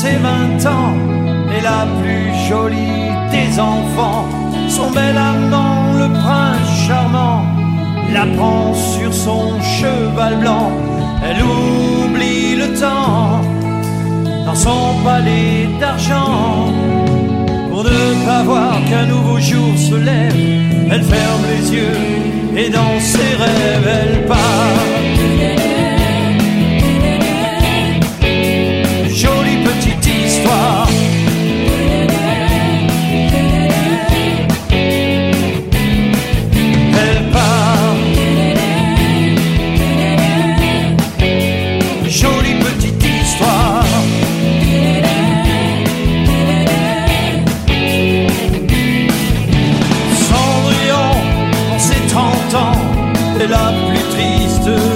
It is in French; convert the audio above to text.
ses 20 ans est la plus jolie des enfants. Son bel amant, le prince charmant, la prend sur son cheval blanc. Elle oublie le temps dans son palais d'argent. Pour ne pas voir qu'un nouveau jour se lève, elle ferme les yeux et dans ses rêves elle part. Jolie petite histoire. Elle part. Jolie petite histoire. Cendrillon, dans ses 30 ans, est la plus triste